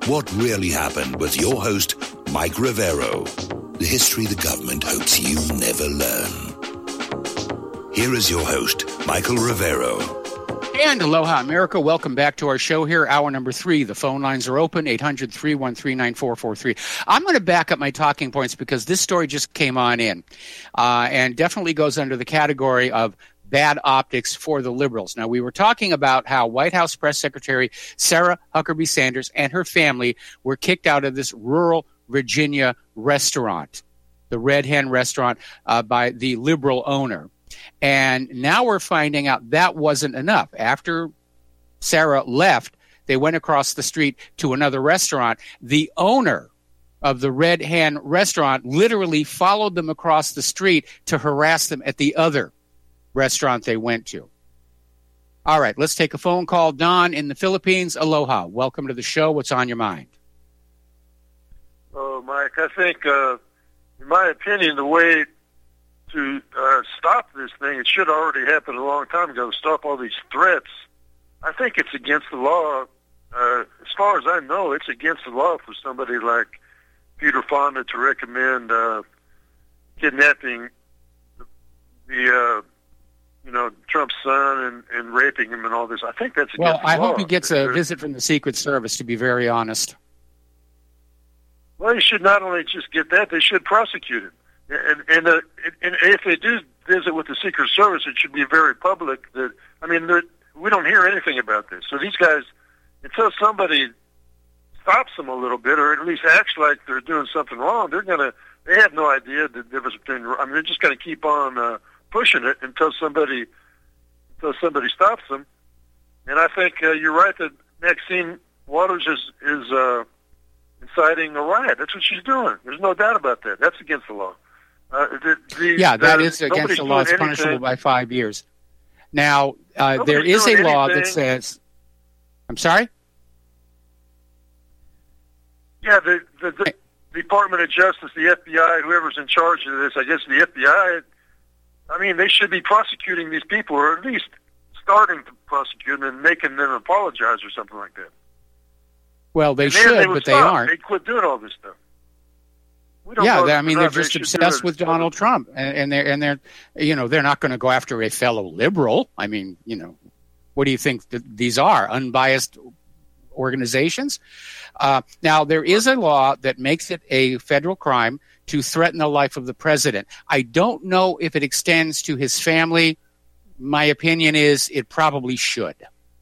What Really Happened with your host, Mike Rivero. The history the government hopes you never learn. Here is your host, Michael Rivero. And aloha, America. Welcome back to our show here, hour number 3. The phone lines are open, 800-313-9443. I'm going to back up my talking points because this story just came on in and definitely goes under the category of bad optics for the liberals. Now, we were talking about how White House Press Secretary Sarah Huckabee Sanders and her family were kicked out of this rural Virginia restaurant, the Red Hen restaurant, by the liberal owner. And now we're finding out that wasn't enough. After Sarah left, they went across the street to another restaurant. The owner of the Red Hen restaurant literally followed them across the street to harass them at the other restaurant they went to. All right, let's take a phone call. Don in the Philippines. Aloha. Welcome to the show. What's on your mind? Oh, Mike, I think, in my opinion, the way to stop this thing, it should already happen a long time ago, stop all these threats. I think it's against the law. As far as I know, it's against the law for somebody like Peter Fonda to recommend kidnapping Trump's son and raping him and all this. I think that's against the law. Well, I hope he gets a visit from the Secret Service, to be very honest. Well, he should not only just get that, they should prosecute him. And if they do visit with the Secret Service, it should be very public. We don't hear anything about this. So these guys, until somebody stops them a little bit, or at least acts like they're doing something wrong, they have no idea the difference between. They're just going to keep on pushing it until somebody stops them. And I think you're right that Maxine Waters is inciting a riot. That's what she's doing. There's no doubt about that. That's against the law. That is against the law. It's punishable by 5 years. Now, there is a law that says... I'm sorry? Yeah, the Department of Justice, the FBI, whoever's in charge of this, I guess the FBI, they should be prosecuting these people, or at least starting to prosecute them and making them apologize or something like that. Well, they should, but they aren't. They quit doing all this stuff. They're just obsessed with Donald Trump, and they're not going to go after a fellow liberal. What do you think that these are? Unbiased organizations? Now, there is a law that makes it a federal crime to threaten the life of the president. I don't know if it extends to his family. My opinion is it probably should.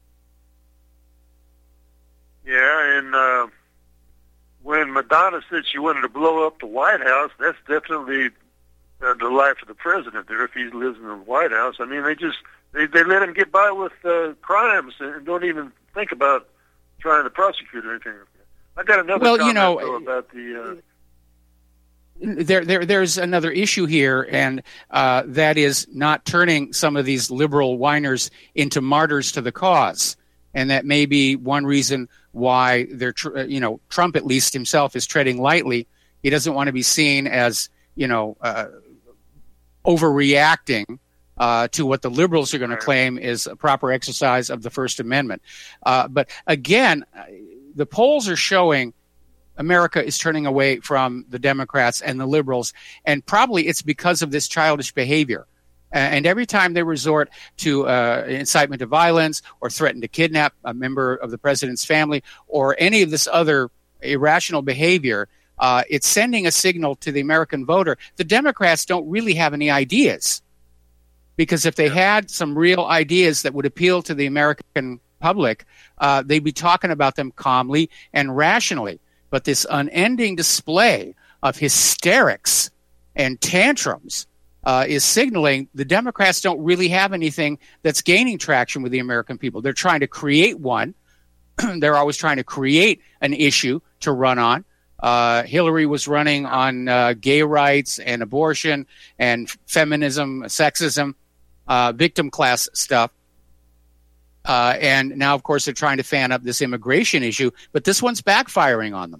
Yeah, and when Madonna said she wanted to blow up the White House, that's definitely the life of the president there if he lives in the White House. They let him get by with crimes and don't even think about trying to prosecute or anything. I got another comment about the... There's another issue here, and that is not turning some of these liberal whiners into martyrs to the cause. And that may be one reason why Trump, at least himself, is treading lightly. He doesn't want to be seen as, overreacting to what the liberals are going to claim is a proper exercise of the First Amendment. But again, the polls are showing America is turning away from the Democrats and the liberals, and probably it's because of this childish behavior. And every time they resort to incitement to violence or threaten to kidnap a member of the president's family or any of this other irrational behavior, it's sending a signal to the American voter. The Democrats don't really have any ideas, because if they had some real ideas that would appeal to the American public, they'd be talking about them calmly and rationally. But this unending display of hysterics and tantrums is signaling the Democrats don't really have anything that's gaining traction with the American people. They're trying to create one. They're always trying to create an issue to run on. Hillary was running on gay rights and abortion and feminism, sexism, victim class stuff. And now, of course, they're trying to fan up this immigration issue, but this one's backfiring on them.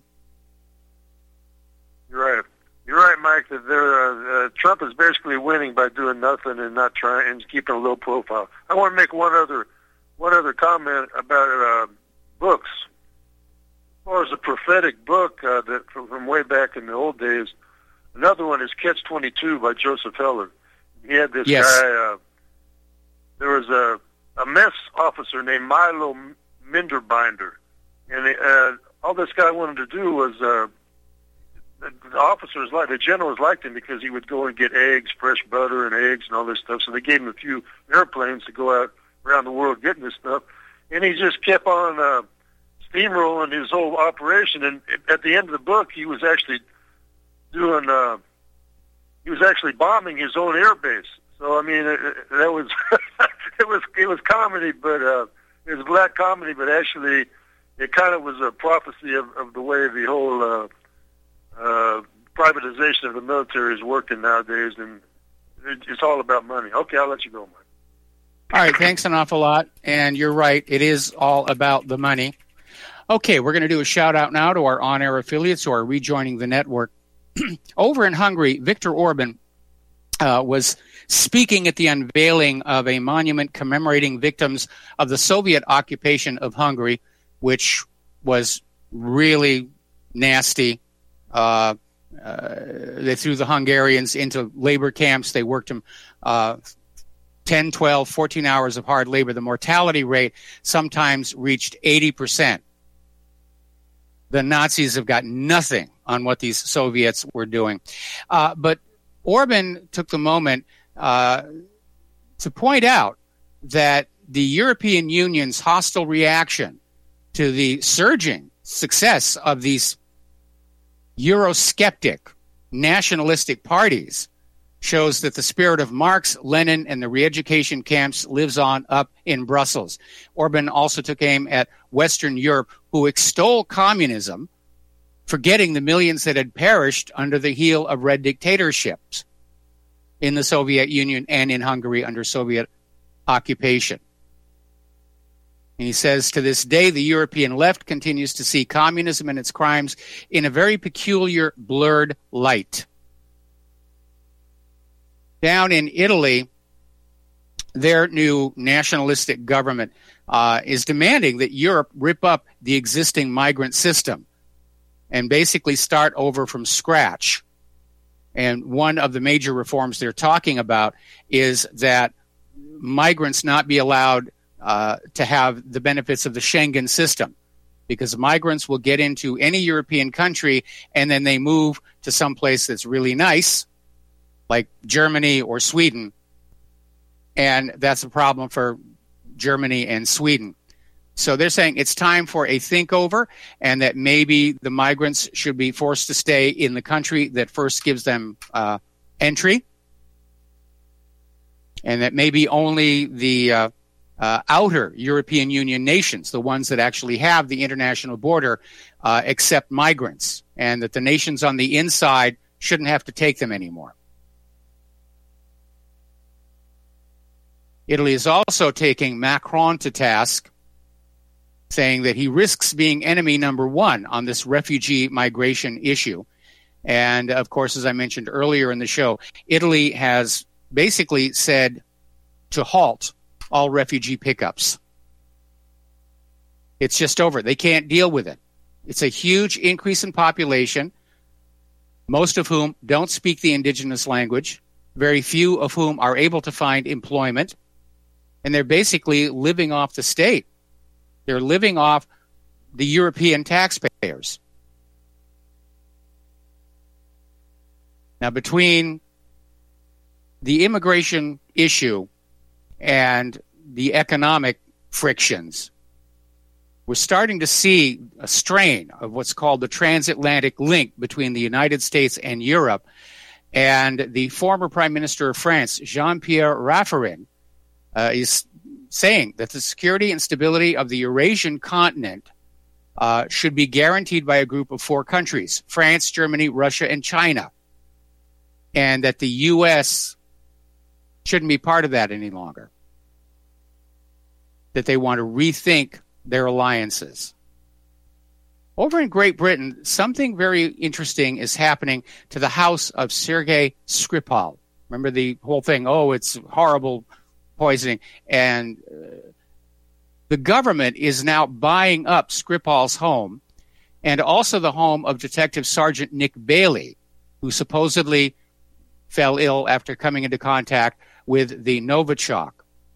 You're right. You're right, Mike, that Trump is basically winning by doing nothing and not trying and keeping a low profile. I want to make one other comment about books. far as a prophetic book that from way back in the old days, another one is Catch-22 by Joseph Heller. He had this guy. There was a mess officer named Milo Minderbinder, and all this guy wanted to do was the officers, the generals liked him because he would go and get eggs, fresh butter and eggs and all this stuff. So they gave him a few airplanes to go out around the world getting this stuff, and he just kept on steamrolling his whole operation. And at the end of the book, he was actually doing. He was actually bombing his own air base. So I mean, that was it was comedy, but it was black comedy. But actually, it kind of was a prophecy of the way the whole privatization of the military is working nowadays, and it's all about money. Okay, I'll let you go, Mike. All right, thanks an awful lot. And you're right, it is all about the money. Okay, we're going to do a shout-out now to our on-air affiliates who are rejoining the network. Over in Hungary, Viktor Orban was speaking at the unveiling of a monument commemorating victims of the Soviet occupation of Hungary, which was really nasty. They threw the Hungarians into labor camps. They worked them 10, 12, 14 hours of hard labor. The mortality rate sometimes reached 80%. The Nazis have got nothing on what these Soviets were doing. But Orban took the moment to point out that the European Union's hostile reaction to the surging success of these Eurosceptic nationalistic parties shows that the spirit of Marx, Lenin, and the re-education camps lives on up in Brussels. Orban also took aim at Western Europe, who extol communism, forgetting the millions that had perished under the heel of red dictatorships in the Soviet Union and in Hungary under Soviet occupation. And he says, to this day, the European left continues to see communism and its crimes in a very peculiar, blurred light. Down in Italy, their new nationalistic government is demanding that Europe rip up the existing migrant system and basically start over from scratch. And one of the major reforms they're talking about is that migrants not be allowed to have the benefits of the Schengen system, because migrants will get into any European country and then they move to some place that's really nice, like Germany or Sweden, and that's a problem for Germany and Sweden. So they're saying it's time for a think-over, and that maybe the migrants should be forced to stay in the country that first gives them entry, and that maybe only the outer European Union nations, the ones that actually have the international border, accept migrants, and that the nations on the inside shouldn't have to take them anymore. Italy is also taking Macron to task, saying that he risks being enemy number one on this refugee migration issue. And, of course, as I mentioned earlier in the show, Italy has basically said to halt all refugee pickups. It's just over. They can't deal with it. It's a huge increase in population, most of whom don't speak the indigenous language, very few of whom are able to find employment, and they're basically living off the state. They're living off the European taxpayers. Now, between the immigration issue and the economic frictions, we're starting to see a strain of what's called the transatlantic link between the United States and Europe. And the former Prime Minister of France, Jean-Pierre Raffarin, is saying that the security and stability of the Eurasian continent should be guaranteed by a group of four countries: France, Germany, Russia, and China. And that the U.S. shouldn't be part of that any longer. That they want to rethink their alliances. Over in Great Britain, something very interesting is happening to the house of Sergei Skripal. Remember the whole thing, it's horrible poisoning. And the government is now buying up Skripal's home and also the home of Detective Sergeant Nick Bailey, who supposedly fell ill after coming into contact with the Novichok.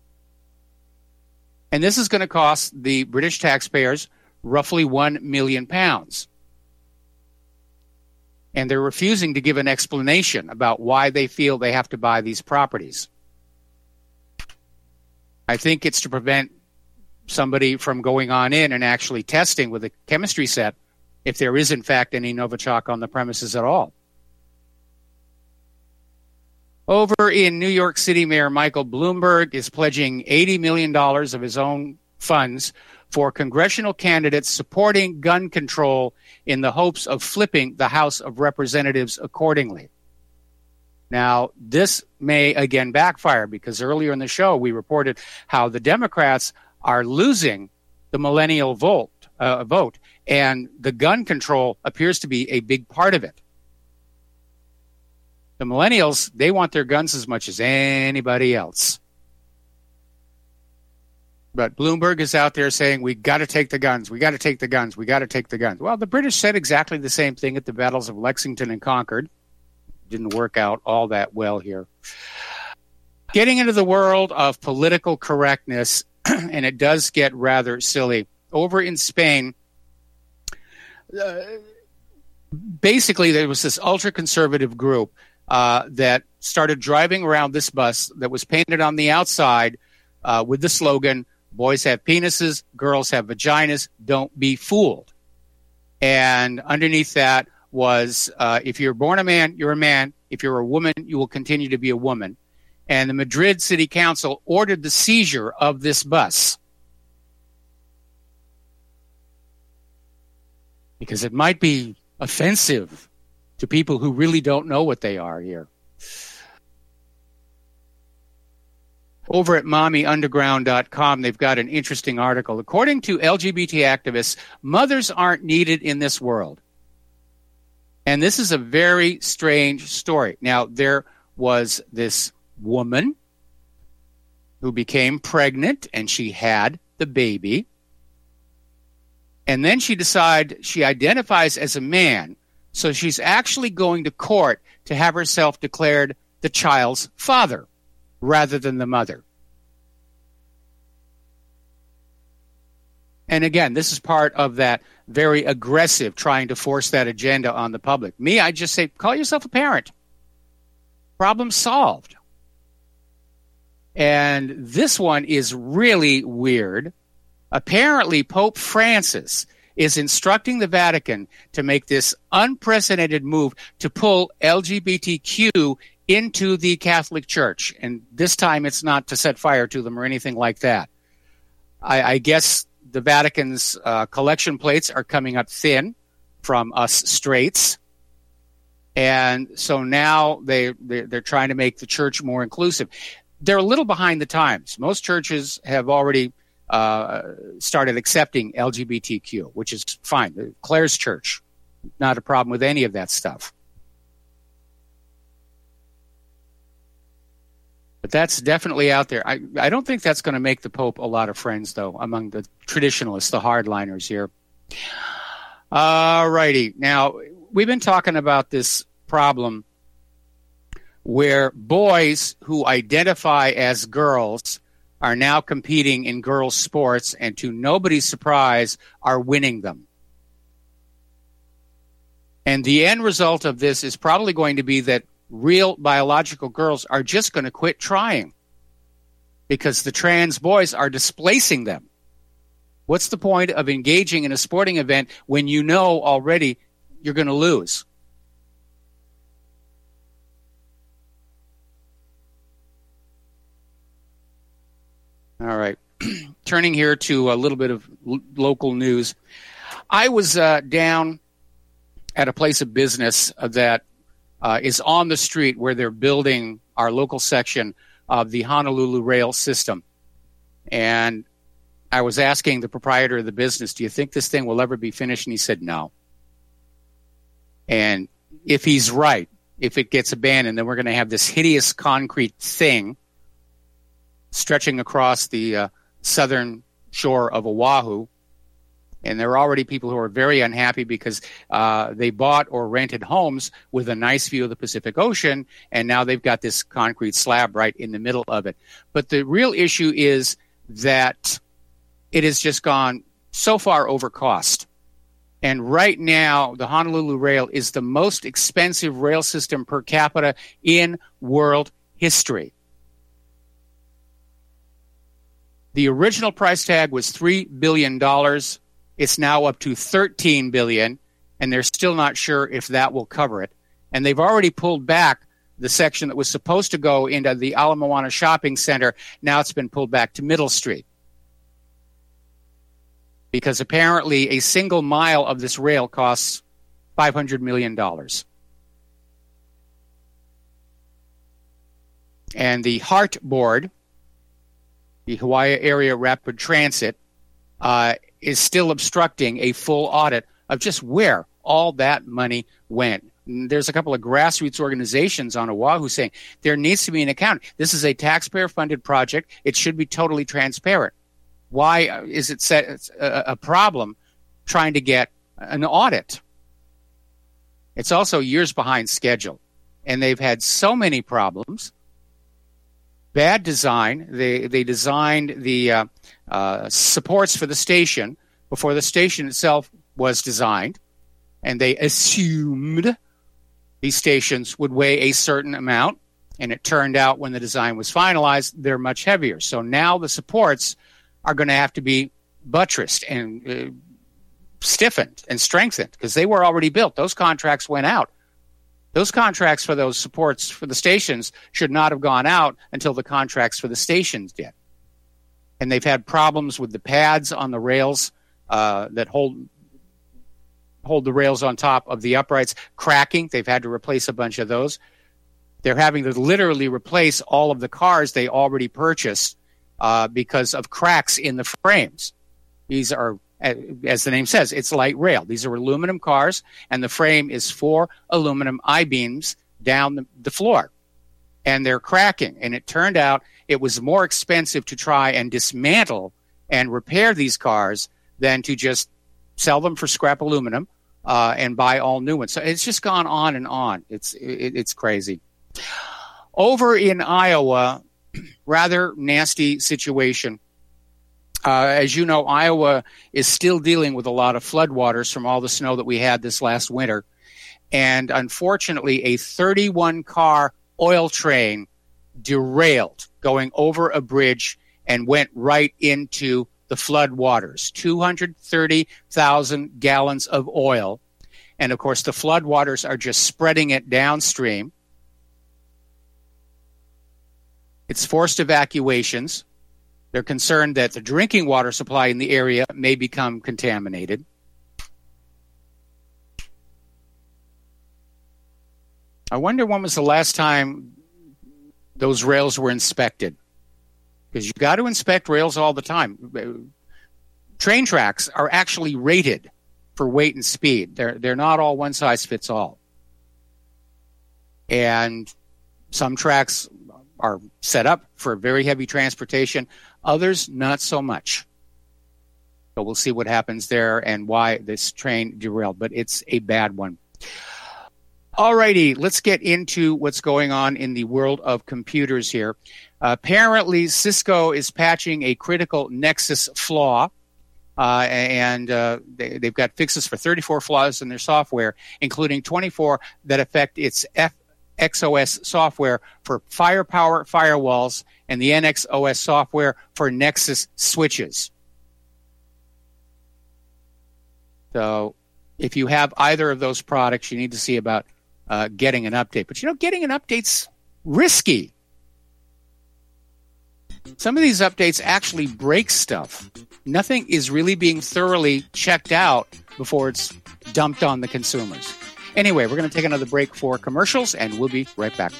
And this is going to cost the British taxpayers roughly £1 million. And they're refusing to give an explanation about why they feel they have to buy these properties. I think it's to prevent somebody from going on in and actually testing with a chemistry set if there is, in fact, any Novichok on the premises at all. Over in New York City, Mayor Michael Bloomberg is pledging $80 million of his own funds for congressional candidates supporting gun control in the hopes of flipping the House of Representatives accordingly. Now, this may again backfire because earlier in the show we reported how the Democrats are losing the millennial vote, and the gun control appears to be a big part of it. The millennials, they want their guns as much as anybody else. But Bloomberg is out there saying, we got to take the guns, we got to take the guns, we got to take the guns. Well, the British said exactly the same thing at the battles of Lexington and Concord. Didn't work out all that well here. Getting into the world of political correctness, and it does get rather silly. Over in Spain, basically there was this ultra-conservative group that started driving around this bus that was painted on the outside with the slogan, boys have penises, girls have vaginas, don't be fooled. And underneath that was, if you're born a man, you're a man. If you're a woman, you will continue to be a woman. And the Madrid City Council ordered the seizure of this bus because it might be offensive to people who really don't know what they are here. Over at mommyunderground.com, they've got an interesting article. According to LGBT activists, mothers aren't needed in this world. And this is a very strange story. Now, there was this woman who became pregnant, and she had the baby. And then she decided she identifies as a man, so she's actually going to court to have herself declared the child's father rather than the mother. And again, this is part of that very aggressive trying to force that agenda on the public. Me, I just say, call yourself a parent. Problem solved. And this one is really weird. Apparently, Pope Francis is instructing the Vatican to make this unprecedented move to pull LGBTQ into the Catholic Church. And this time it's not to set fire to them or anything like that. I guess the Vatican's collection plates are coming up thin from us straights. And so now they're trying to make the church more inclusive. They're a little behind the times. Most churches have already started accepting LGBTQ, which is fine. Claire's church, not a problem with any of that stuff. But that's definitely out there. I don't think that's going to make the Pope a lot of friends, though, among the traditionalists, the hardliners here. All righty. Now, we've been talking about this problem where boys who identify as girls are now competing in girls' sports and, to nobody's surprise, are winning them. And the end result of this is probably going to be that real biological girls are just going to quit trying because the trans boys are displacing them. What's the point of engaging in a sporting event when you know already you're going to lose? All right. Turning here to a little bit of local news. I was down at a place of business that is on the street where they're building our local section of the Honolulu rail system. And I was asking the proprietor of the business, do you think this thing will ever be finished? And he said no. And if he's right, if it gets abandoned, then we're going to have this hideous concrete thing stretching across the southern shore of Oahu And there are already people who are very unhappy because they bought or rented homes with a nice view of the Pacific Ocean, and now they've got this concrete slab right in the middle of it. But the real issue is that it has just gone so far over cost. And right now, the Honolulu Rail is the most expensive rail system per capita in world history. The original price tag was $3 billion. It's now up to $13 billion, and they're still not sure if that will cover it. And they've already pulled back the section that was supposed to go into the Ala Moana Shopping Center. Now it's been pulled back to Middle Street, because apparently a single mile of this rail costs $500 million. And the HART board, the Hawaii Area Rapid Transit, is still obstructing a full audit of just where all that money went. There's a couple of grassroots organizations on Oahu saying there needs to be an account. This is a taxpayer-funded project. It should be totally transparent. Why is it a problem trying to get an audit? It's also years behind schedule, and they've had so many problems. Bad design. They designed the supports for the station before the station itself was designed, and they assumed these stations would weigh a certain amount, and it turned out when the design was finalized, they're much heavier. So now the supports are going to have to be buttressed and stiffened and strengthened because they were already built. Those contracts went out. Those contracts for those supports for the stations should not have gone out until the contracts for the stations did. And they've had problems with the pads on the rails that hold the rails on top of the uprights, cracking. They've had to replace a bunch of those. They're having to literally replace all of the cars they already purchased because of cracks in the frames. These are, as the name says, it's light rail. These are aluminum cars, and the frame is 4 aluminum I-beams down the floor. And they're cracking. And it turned out it was more expensive to try and dismantle and repair these cars than to just sell them for scrap aluminum and buy all new ones. So it's just gone on and on. It's crazy. Over in Iowa, rather nasty situation. As you know, Iowa is still dealing with a lot of floodwaters from all the snow that we had this last winter. And unfortunately, a 31-car oil train derailed going over a bridge and went right into the floodwaters. 230,000 gallons of oil. And, of course, the floodwaters are just spreading it downstream. It's forced evacuations. They're concerned that the drinking water supply in the area may become contaminated. I wonder when was the last time those rails were inspected. Because you got to inspect rails all the time. Train tracks are actually rated for weight and speed. They're not all one size fits all. And some tracks are set up for very heavy transportation. Others, not so much. So we'll see what happens there and why this train derailed. But it's a bad one. All righty, let's get into what's going on in the world of computers here. Apparently, Cisco is patching a critical Nexus flaw, and they've got fixes for 34 flaws in their software, including 24 that affect its XOS software for Firepower firewalls and the NXOS software for Nexus switches. So if you have either of those products, you need to see about getting an update. But, getting an update's risky. Some of these updates actually break stuff. Nothing is really being thoroughly checked out before it's dumped on the consumers. Anyway, we're going to take another break for commercials, and we'll be right back.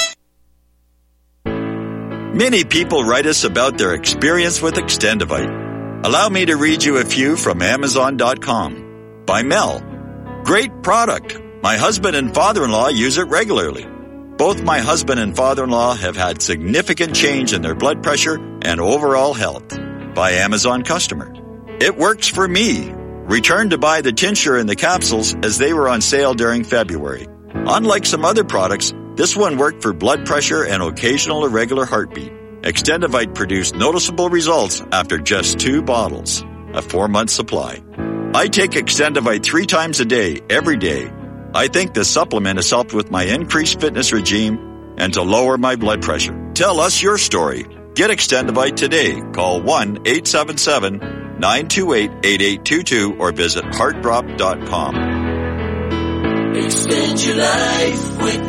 Many people write us about their experience with Extendivite. Allow me to read you a few from Amazon.com. By Mel. Great product. My husband and father-in-law use it regularly. Both my husband and father-in-law have had significant change in their blood pressure and overall health. By Amazon customer. It works for me. Returned to buy the tincture and the capsules as they were on sale during February. Unlike some other products, this one worked for blood pressure and occasional irregular heartbeat. Extendivite produced noticeable results after just 2 bottles, a 4-month supply. I take Extendivite 3 times a day, every day. I think this supplement has helped with my increased fitness regime and to lower my blood pressure. Tell us your story. Get Extendivite today. Call 1-877-928-8822 or visit heartdrop.com. Extend your life with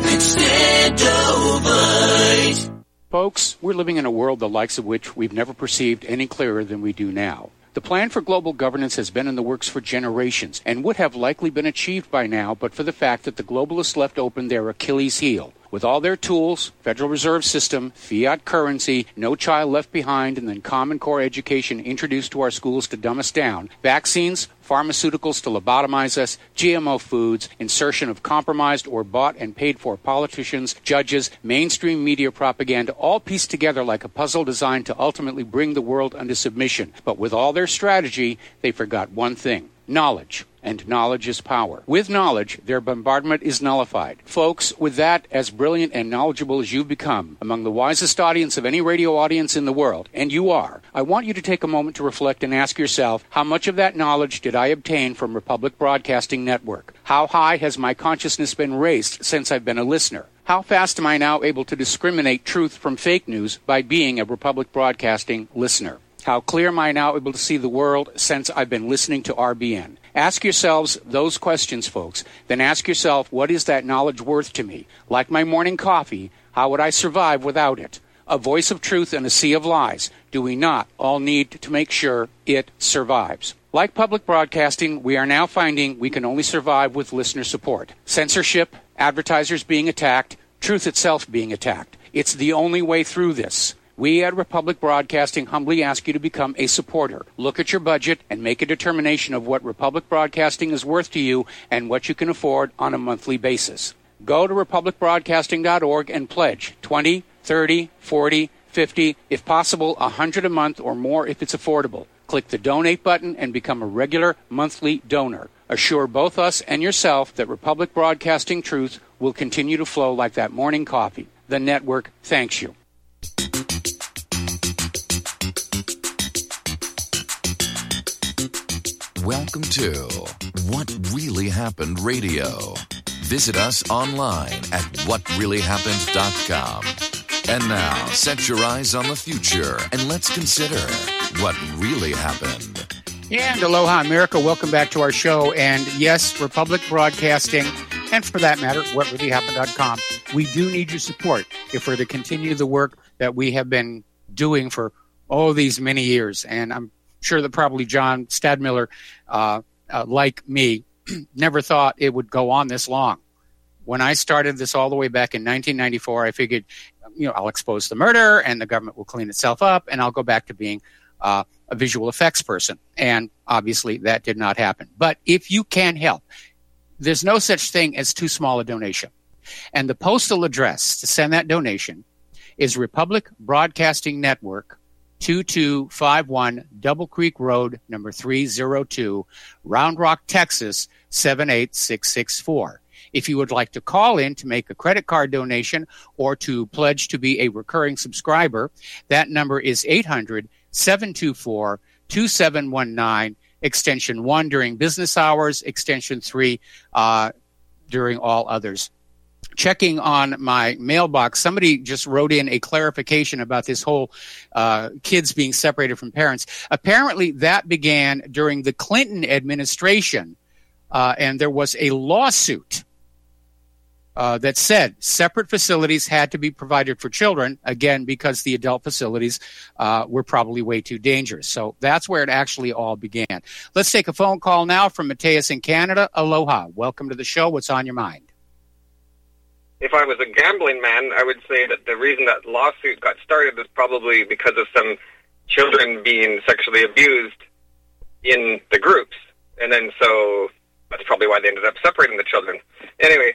Extendivite. Folks, we're living in a world the likes of which we've never perceived any clearer than we do now. The plan for global governance has been in the works for generations and would have likely been achieved by now but for the fact that the globalists left open their Achilles heel. With all their tools, Federal Reserve System, fiat currency, no child left behind, and then Common Core education introduced to our schools to dumb us down, vaccines, pharmaceuticals to lobotomize us, GMO foods, insertion of compromised or bought and paid for politicians, judges, mainstream media propaganda, all pieced together like a puzzle designed to ultimately bring the world under submission. But with all their strategy, they forgot one thing: knowledge. And knowledge is power. With knowledge, their bombardment is nullified. Folks, with that, as brilliant and knowledgeable as you've become, among the wisest audience of any radio audience in the world, and you are, I want you to take a moment to reflect and ask yourself, how much of that knowledge did I obtain from Republic Broadcasting Network? How high has my consciousness been raised since I've been a listener? How fast am I now able to discriminate truth from fake news by being a Republic Broadcasting listener? How clear am I now able to see the world since I've been listening to RBN? Ask yourselves those questions, folks. Then ask yourself, what is that knowledge worth to me? Like my morning coffee, how would I survive without it? A voice of truth in a sea of lies. Do we not all need to make sure it survives? Like public broadcasting, we are now finding we can only survive with listener support. Censorship, advertisers being attacked, truth itself being attacked. It's the only way through this. We at Republic Broadcasting humbly ask you to become a supporter. Look at your budget and make a determination of what Republic Broadcasting is worth to you and what you can afford on a monthly basis. Go to republicbroadcasting.org and pledge $20, $30, $40, $50, if possible, $100 a month or more if it's affordable. Click the donate button and become a regular monthly donor. Assure both us and yourself that Republic Broadcasting truth will continue to flow like that morning coffee. The network thanks you. Welcome to What Really Happened Radio. Visit us online at whatreallyhappened.com. And now, set your eyes on the future and let's consider what really happened. And aloha, America. Welcome back to our show. And yes, Republic Broadcasting, and for that matter, whatreallyhappened.com. We do need your support if we're to continue the work that we have been doing for these many years. And I'm sure that probably John Stadmiller, like me, never thought it would go on this long. When I started this all the way back in 1994, I figured, I'll expose the murder and the government will clean itself up and I'll go back to being a visual effects person. And obviously that did not happen. But if you can help, there's no such thing as too small a donation. And the postal address to send that donation is Republic Broadcasting Network, 2251 Double Creek Road, number 302, Round Rock, Texas, 78664. If you would like to call in to make a credit card donation or to pledge to be a recurring subscriber, that number is 800-724-2719, extension 1 during business hours, extension 3 during all others. Checking on my mailbox, somebody just wrote in a clarification about this whole kids being separated from parents. Apparently, that began during the Clinton administration, and there was a lawsuit that said separate facilities had to be provided for children, again, because the adult facilities were probably way too dangerous. So that's where it actually all began. Let's take a phone call now from Mateus in Canada. Aloha. Welcome to the show. What's on your mind? If I was a gambling man, I would say that the reason that lawsuit got started was probably because of some children being sexually abused in the groups. And then so that's probably why they ended up separating the children. Anyway,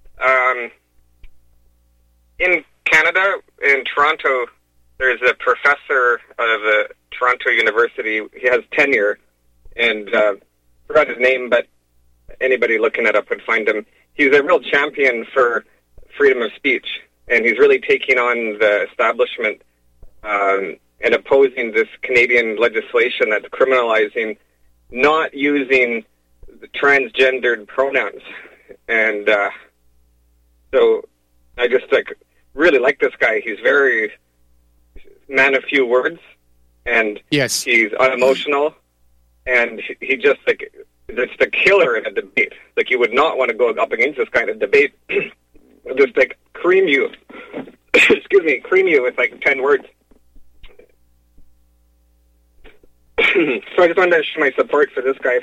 in Canada, in Toronto, there's a professor of the Toronto University. He has tenure, and forgot his name, but anybody looking it up would find him. He's a real champion for freedom of speech, and he's really taking on the establishment and opposing this Canadian legislation that's criminalizing not using the transgendered pronouns. And so I just really like this guy. He's very man of few words, and yes, he's unemotional, and he just it's the killer in a debate. Like, you would not want to go up against this kind of debate. Just cream you, cream you with 10 words. So I just wanted to show my support for this guy.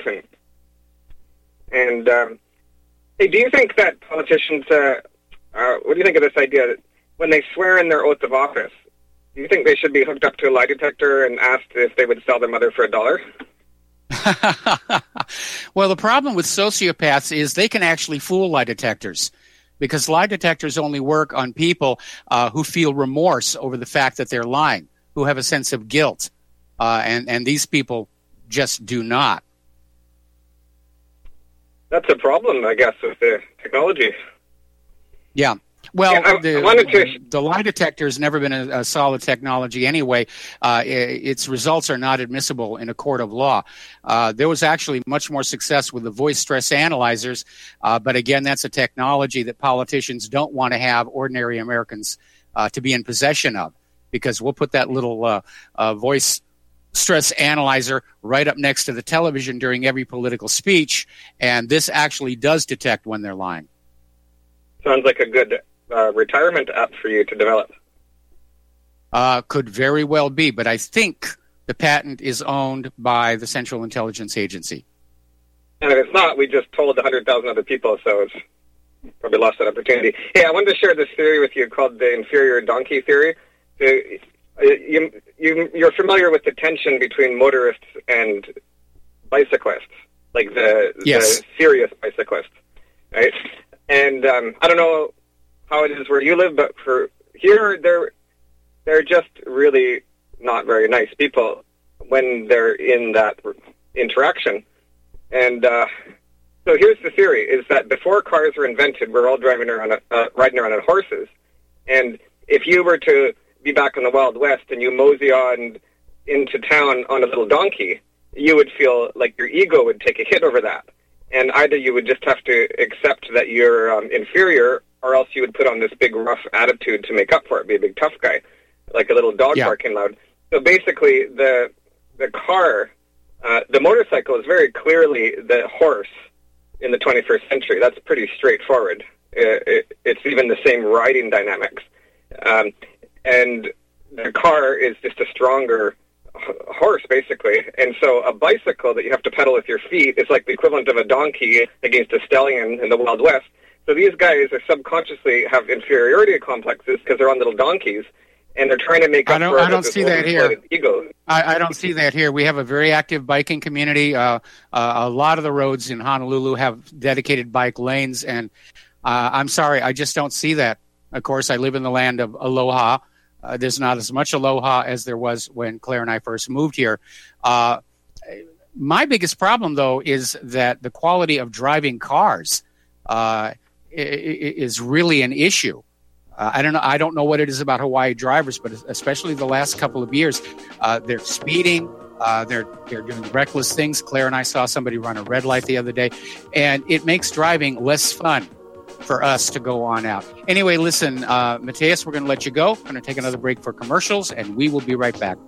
And hey, do you think that politicians, what do you think of this idea that when they swear in their oath of office, do you think they should be hooked up to a lie detector and asked if they would sell their mother for $1? Well, the problem with sociopaths is they can actually fool lie detectors, because lie detectors only work on people who feel remorse over the fact that they're lying, who have a sense of guilt. And these people just do not. That's a problem, I guess, with the technology. Yeah. Well, yeah, the lie detector has never been a solid technology anyway. Its results are not admissible in a court of law. There was actually much more success with the voice stress analyzers, but again, that's a technology that politicians don't want to have ordinary Americans to be in possession of, because we'll put that little voice stress analyzer right up next to the television during every political speech, and this actually does detect when they're lying. Sounds like a good retirement app for you to develop. Could very well be, but I think the patent is owned by the Central Intelligence Agency. And if it's not, we just told 100,000 other people, so it's probably lost that opportunity. Hey, I wanted to share this theory with you called the inferior donkey theory. You're familiar with the tension between motorists and bicyclists, like the serious bicyclists, right? And I don't know how it is where you live, but for here, they're just really not very nice people when they're in that interaction. And so here's the theory, is that before cars were invented, we're all riding around on horses. And if you were to be back in the Wild West and you mosey on into town on a little donkey, you would feel like your ego would take a hit over that. And either you would just have to accept that you're inferior, or else you would put on this big rough attitude to make up for it, be a big tough guy, like a little dog barking loud. So basically, the car, the motorcycle is very clearly the horse in the 21st century. That's pretty straightforward. It's even the same riding dynamics. And the car is just a stronger horse, basically. And so a bicycle that you have to pedal with your feet is like the equivalent of a donkey against a stallion in the Wild West. So these guys are subconsciously have inferiority complexes because they're on little donkeys, and they're trying to make up for I don't see that here. Ego. I don't see that here. We have a very active biking community. A lot of the roads in Honolulu have dedicated bike lanes, and I'm sorry, I just don't see that. Of course, I live in the land of aloha. There's not as much aloha as there was when Claire and I first moved here. My biggest problem, though, is that the quality of driving cars is really an issue. I don't know what it is about Hawaii drivers, but especially the last couple of years, they're speeding. They're doing reckless things. Claire and I saw somebody run a red light the other day, and it makes driving less fun for us to go on out. Anyway, listen, Mateus, we're going to let you go. We're going to take another break for commercials, and we will be right back.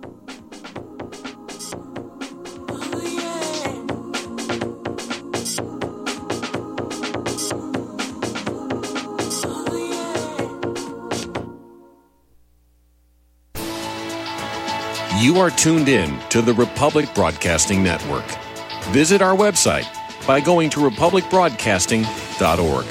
You are tuned in to the Republic Broadcasting Network. Visit our website by going to republicbroadcasting.org.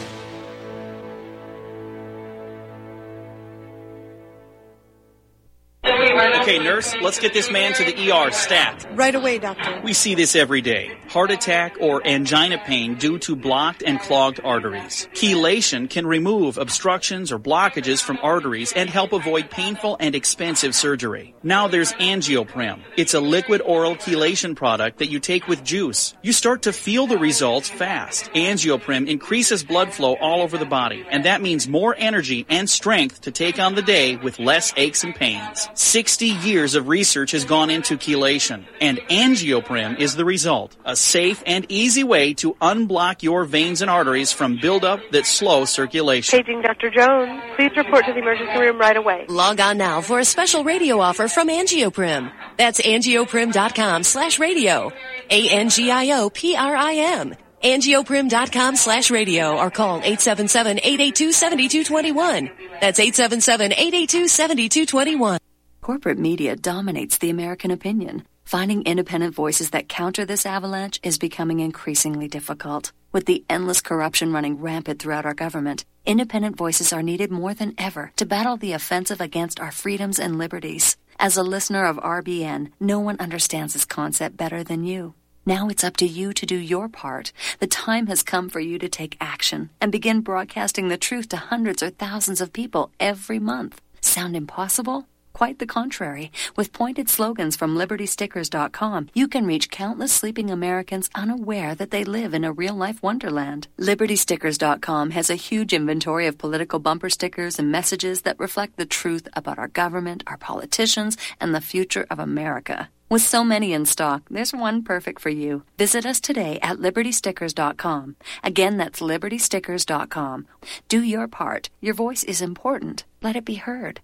Okay, nurse, let's get this man to the ER stat. Right away, doctor. We see this every day. Heart attack or angina pain due to blocked and clogged arteries. Chelation can remove obstructions or blockages from arteries and help avoid painful and expensive surgery. Now there's Angioprim. It's a liquid oral chelation product that you take with juice. You start to feel the results fast. Angioprim increases blood flow all over the body, and that means more energy and strength to take on the day with less aches and pains. 60 years of research has gone into chelation, and Angioprim is the result. A safe and easy way to unblock your veins and arteries from buildup that slow circulation. Paging Dr. Jones. Please report to the emergency room right away. Log on now for a special radio offer from Angioprim. That's angioprim.com/radio. ANGIOPRIM. Angioprim.com/radio or call 877-882-7221. That's 877-882-7221. Corporate media dominates the American opinion. Finding independent voices that counter this avalanche is becoming increasingly difficult. With the endless corruption running rampant throughout our government, independent voices are needed more than ever to battle the offensive against our freedoms and liberties. As a listener of RBN, no one understands this concept better than you. Now it's up to you to do your part. The time has come for you to take action and begin broadcasting the truth to hundreds or thousands of people every month. Sound impossible? Quite the contrary. With pointed slogans from LibertyStickers.com, you can reach countless sleeping Americans unaware that they live in a real-life wonderland. LibertyStickers.com has a huge inventory of political bumper stickers and messages that reflect the truth about our government, our politicians, and the future of America. With so many in stock, there's one perfect for you. Visit us today at LibertyStickers.com. Again, that's LibertyStickers.com. Do your part. Your voice is important. Let it be heard.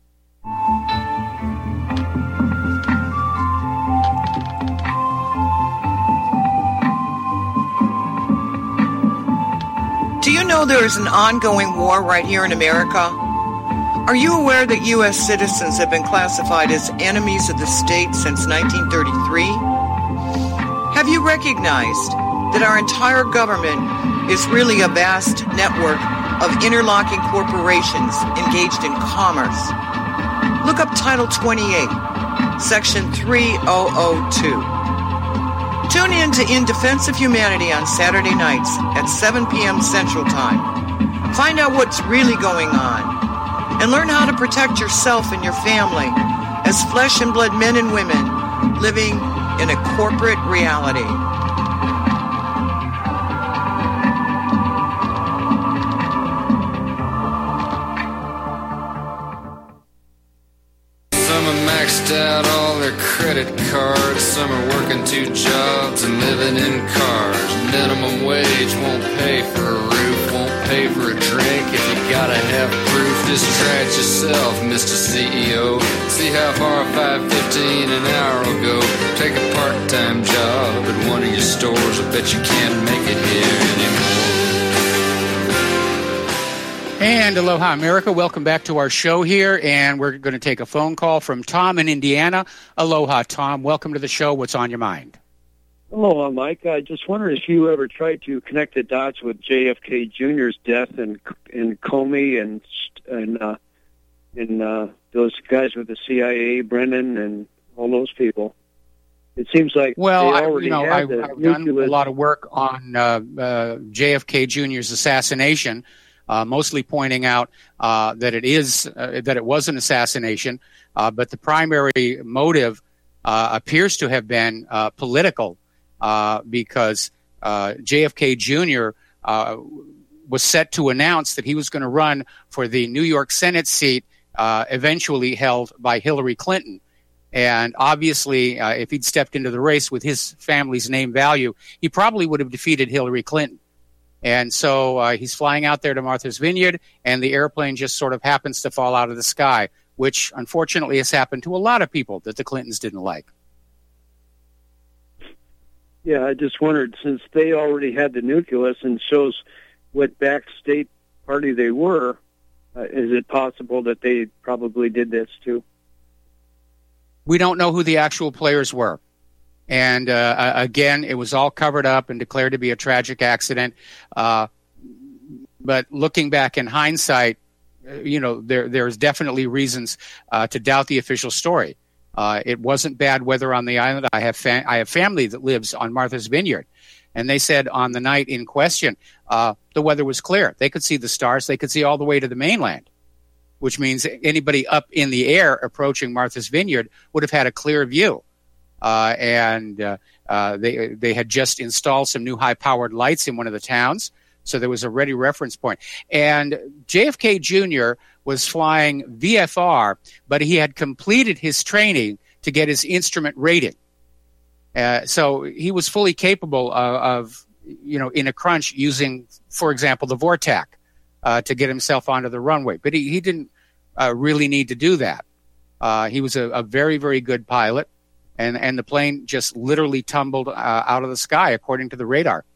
Do you know there is an ongoing war right here in America? Are you aware that U.S. citizens have been classified as enemies of the state since 1933? Have you recognized that our entire government is really a vast network of interlocking corporations engaged in commerce? Look up Title 28, Section 3002. Tune in to In Defense of Humanity on Saturday nights at 7 p.m. Central Time. Find out what's really going on and learn how to protect yourself and your family as flesh and blood men and women living in a corporate reality. Maxed out all their credit cards. Some are working 2 jobs and living in cars. Minimum wage won't pay for a roof, won't pay for a drink. If you gotta have proof, just try it yourself, Mr. CEO. See how far $5.15 an hour will go. Take a part-time job at one of your stores. I bet you can't make it here anymore. And aloha, America. Welcome back to our show here. And we're going to take a phone call from Tom in Indiana. Aloha, Tom. Welcome to the show. What's on your mind? Aloha, Mike. I just wondered if you ever tried to connect the dots with JFK Jr.'s death and Comey and those guys with the CIA, Brennan, and all those people. It seems like I've done a lot of work on JFK Jr.'s assassination. Mostly pointing out that it was an assassination, but the primary motive appears to have been political, because JFK Jr. Was set to announce that he was going to run for the New York Senate seat, eventually held by Hillary Clinton. And obviously, if he'd stepped into the race with his family's name value, he probably would have defeated Hillary Clinton. And so he's flying out there to Martha's Vineyard, and the airplane just sort of happens to fall out of the sky, which unfortunately has happened to a lot of people that the Clintons didn't like. Yeah, I just wondered, since they already had the nucleus and shows what backstate party they were, is it possible that they probably did this too? We don't know who the actual players were. And again, it was all covered up and declared to be a tragic accident. But looking back in hindsight, there's definitely reasons to doubt the official story. It wasn't bad weather on the island. I have family that lives on Martha's Vineyard, and they said on the night in question, the weather was clear. They could see the stars. They could see all the way to the mainland, which means anybody up in the air approaching Martha's Vineyard would have had a clear view. They had just installed some new high-powered lights in one of the towns, so there was a ready reference point. And JFK Jr. was flying VFR, but he had completed his training to get his instrument rating. So he was fully capable of, in a crunch using, for example, the Vortac to get himself onto the runway. But he didn't really need to do that. He was a very, very good pilot, and the plane just literally tumbled out of the sky, according to the radar.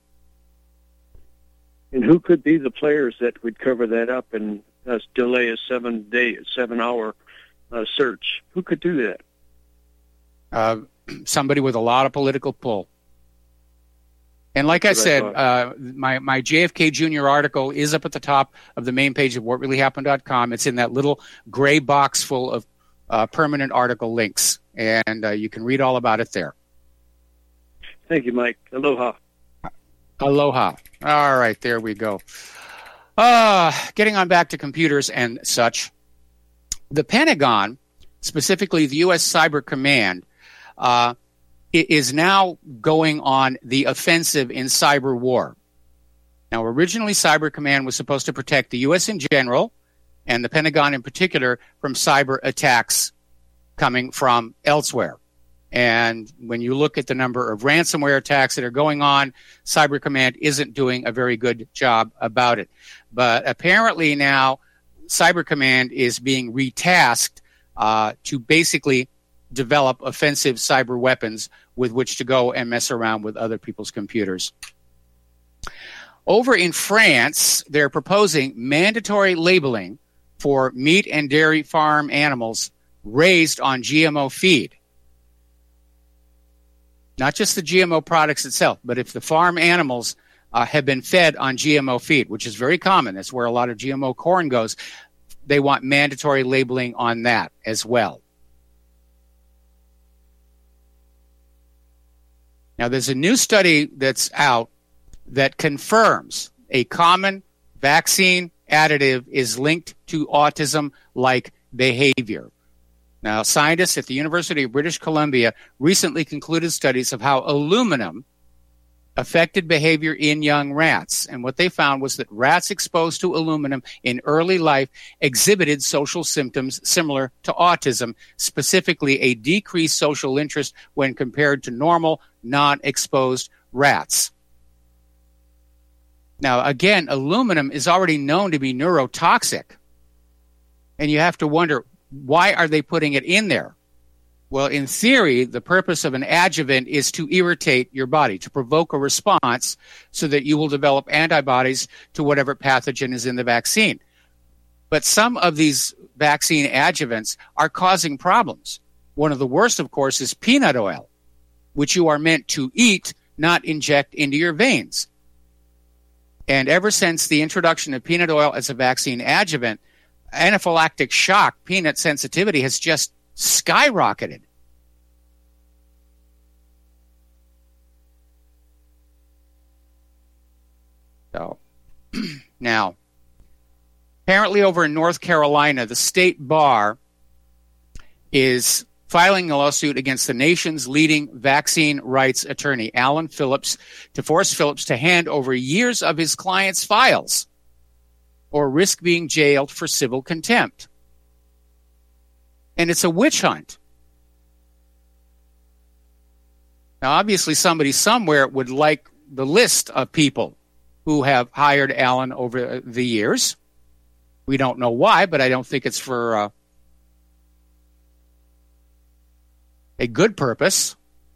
And who could be the players that would cover that up and delay a 7-hour search? Who could do that? Somebody with a lot of political pull. And like I said, my JFK Jr. article is up at the top of the main page of whatreallyhappened.com. It's in that little gray box full of permanent article links, and you can read all about it there. Thank you, Mike. Aloha. Aloha. All right, there we go. Getting on back to computers and such. The Pentagon, specifically the U.S. Cyber Command, is now going on the offensive in cyber war. Now, originally, Cyber Command was supposed to protect the U.S. in general, and the Pentagon in particular, from cyber attacks coming from elsewhere. And when you look at the number of ransomware attacks that are going on, Cyber Command isn't doing a very good job about it. But apparently now, Cyber Command is being retasked to basically develop offensive cyber weapons with which to go and mess around with other people's computers. Over in France, they're proposing mandatory labeling for meat and dairy farm animals raised on GMO feed. Not just the GMO products itself, but if the farm animals have been fed on GMO feed, which is very common, that's where a lot of GMO corn goes, they want mandatory labeling on that as well. Now, there's a new study that's out that confirms a common vaccine additive is linked to autism-like behavior. Now, scientists at the University of British Columbia recently concluded studies of how aluminum affected behavior in young rats. And what they found was that rats exposed to aluminum in early life exhibited social symptoms similar to autism, specifically a decreased social interest when compared to normal, non-exposed rats. Now, again, aluminum is already known to be neurotoxic. And you have to wonder, why are they putting it in there? Well, in theory, the purpose of an adjuvant is to irritate your body, to provoke a response so that you will develop antibodies to whatever pathogen is in the vaccine. But some of these vaccine adjuvants are causing problems. One of the worst, of course, is peanut oil, which you are meant to eat, not inject into your veins. And ever since the introduction of peanut oil as a vaccine adjuvant, anaphylactic shock, peanut sensitivity has just skyrocketed. So, now, apparently over in North Carolina, the state bar is filing a lawsuit against the nation's leading vaccine rights attorney, Alan Phillips, to force Phillips to hand over years of his client's files or risk being jailed for civil contempt. And it's a witch hunt. Now, obviously, somebody somewhere would like the list of people who have hired Alan over the years. We don't know why, but I don't think it's for a good purpose.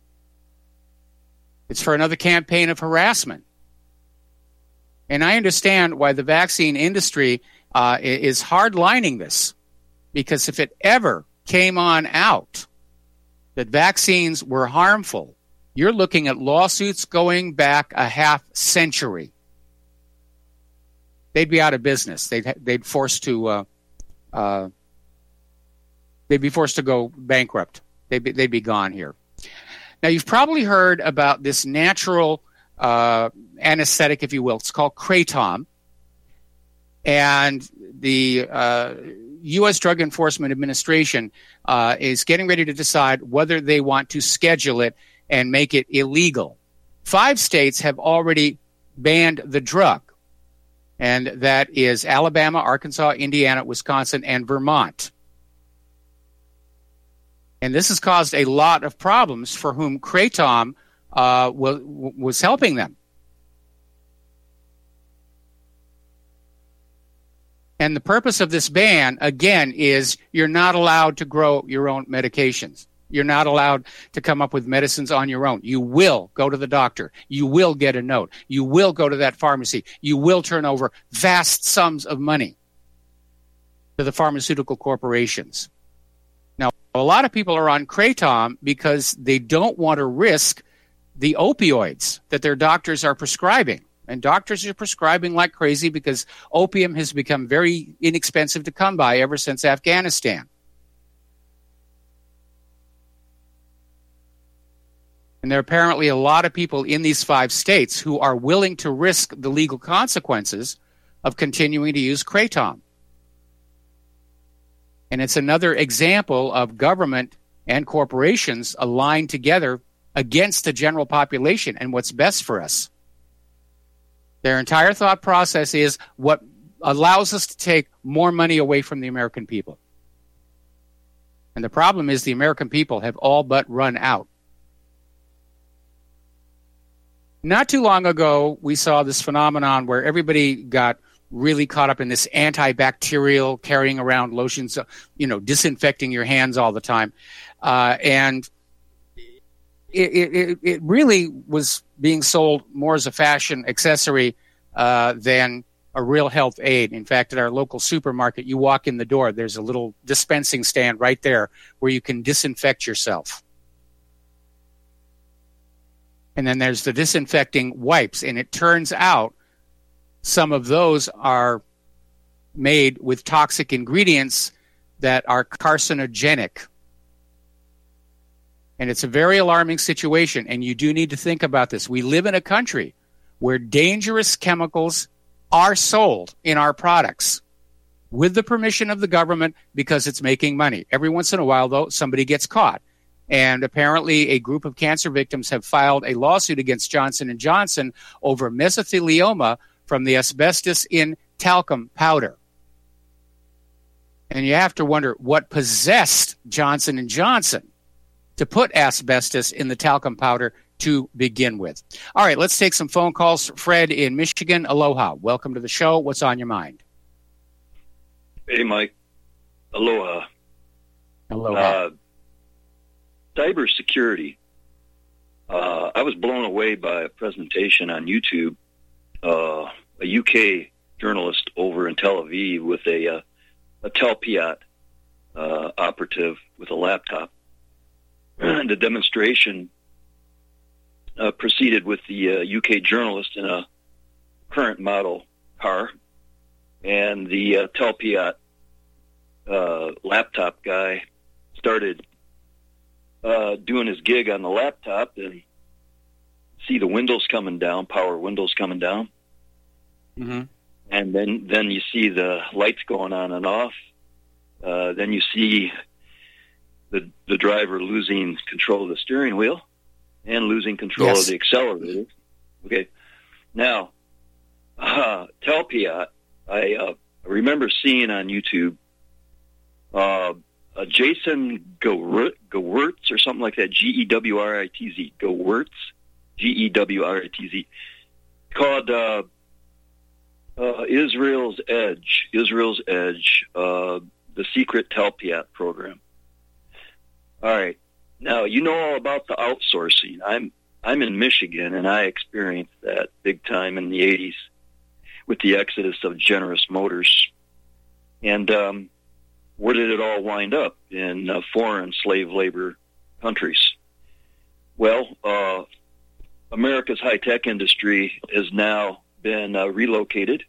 It's for another campaign of harassment. And I understand why the vaccine industry is hardlining this, because if it ever came on out that vaccines were harmful, you're looking at lawsuits going back a half century. They'd be out of business. They'd be forced to go bankrupt. They'd be gone here. Now, you've probably heard about this natural anesthetic, if you will. It's called Kratom. And the U.S. Drug Enforcement Administration is getting ready to decide whether they want to schedule it and make it illegal. 5 states have already banned the drug, and that is Alabama, Arkansas, Indiana, Wisconsin, and Vermont. And this has caused a lot of problems for whom Kratom was helping them. And the purpose of this ban, again, is you're not allowed to grow your own medications. You're not allowed to come up with medicines on your own. You will go to the doctor. You will get a note. You will go to that pharmacy. You will turn over vast sums of money to the pharmaceutical corporations. Now, a lot of people are on Kratom because they don't want to risk the opioids that their doctors are prescribing. And doctors are prescribing like crazy because opium has become very inexpensive to come by ever since Afghanistan. And there are apparently a lot of people in these 5 states who are willing to risk the legal consequences of continuing to use Kratom. And it's another example of government and corporations aligned together against the general population and what's best for us. Their entire thought process is what allows us to take more money away from the American people. And the problem is the American people have all but run out. Not too long ago, we saw this phenomenon where everybody got really caught up in this antibacterial, carrying around lotions, disinfecting your hands all the time. And it really was being sold more as a fashion accessory than a real health aid. In fact, at our local supermarket, you walk in the door, there's a little dispensing stand right there where you can disinfect yourself. And then there's the disinfecting wipes. And it turns out some of those are made with toxic ingredients that are carcinogenic. And it's a very alarming situation. And you do need to think about this. We live in a country where dangerous chemicals are sold in our products with the permission of the government because it's making money. Every once in a while, though, somebody gets caught. And apparently a group of cancer victims have filed a lawsuit against Johnson & Johnson over mesothelioma from the asbestos in talcum powder. And you have to wonder what possessed Johnson & Johnson to put asbestos in the talcum powder to begin with. All right, let's take some phone calls. Fred in Michigan, aloha. Welcome to the show. What's on your mind? Hey, Mike. Aloha. Aloha. Cybersecurity. I was blown away by a presentation on YouTube. A UK journalist over in Tel Aviv with a Telpiat operative with a laptop. And the demonstration proceeded with the UK journalist in a current model car, and the Telpiat laptop guy started doing his gig on the laptop and see the windows coming down, power windows coming down. Mm-hmm. And then you see the lights going on and off. Then you see the driver losing control of the steering wheel and losing control of the accelerator. Okay. Now, Telpiat, I remember seeing on YouTube Jason Gewirtz or something like that, Gewritz, Gewirtz, Gewritz, called Israel's Edge, the secret Telpiat program. All right. Now, you know all about the outsourcing. I'm in Michigan, and I experienced that big time in the 80s with the exodus of Generous Motors. And where did it all wind up? In foreign slave labor countries. Well, America's high-tech industry has now been relocated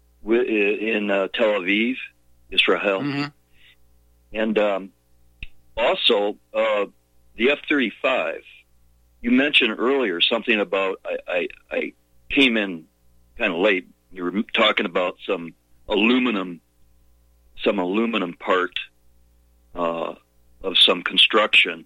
in Tel Aviv, Israel. Mm-hmm. And also, the F-35. You mentioned earlier something about, I came in kind of late. You were talking about some aluminum part of some construction.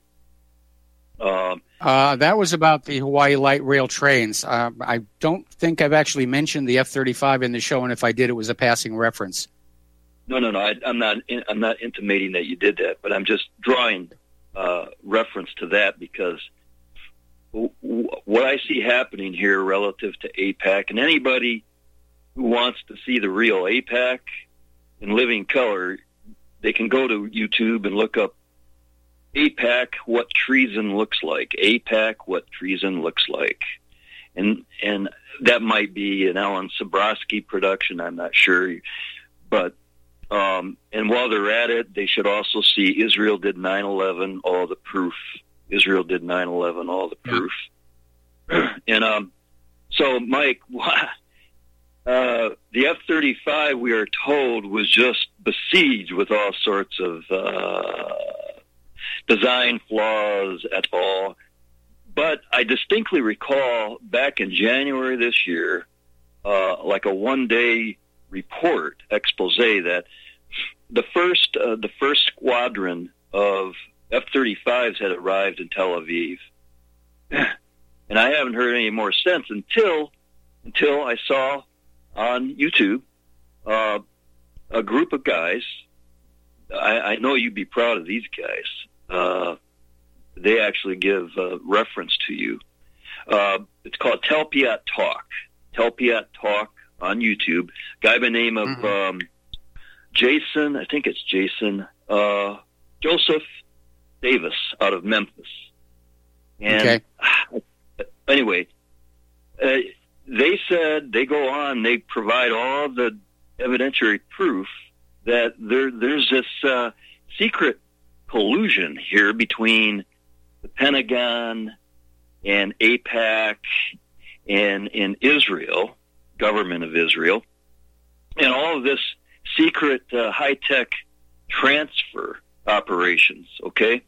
That was about the Hawaii Light Rail trains. I don't think I've actually mentioned the F-35 in the show, and if I did, it was a passing reference. No. I'm not intimating that you did that, but I'm just drawing reference to that because what I see happening here relative to AIPAC, and anybody who wants to see the real AIPAC in living color, they can go to YouTube and look up AIPAC, what treason looks like. AIPAC, what treason looks like. And that might be an Alan Sabrowski production, I'm not sure. But, and while they're at it, they should also see Israel did 9/11, all the proof. Israel did 9/11, all the proof. And so, Mike, the F-35, we are told, was just besieged with all sorts of design flaws et al. But I distinctly recall back in January this year, like a one-day report expose that the first squadron of F-35s had arrived in Tel Aviv, and I haven't heard any more since until I saw on YouTube a group of guys. I know you'd be proud of these guys. They actually give reference to you. It's called Telpiat Talk. Telpiat Talk on YouTube. Guy by the name of Jason, I think it's Jason, Joseph Davis out of Memphis. And anyway, they said, they go on, they provide all the evidentiary proof that there's this secret collusion here between the Pentagon and AIPAC and Israel, government of Israel, and all of this secret high-tech transfer operations, okay?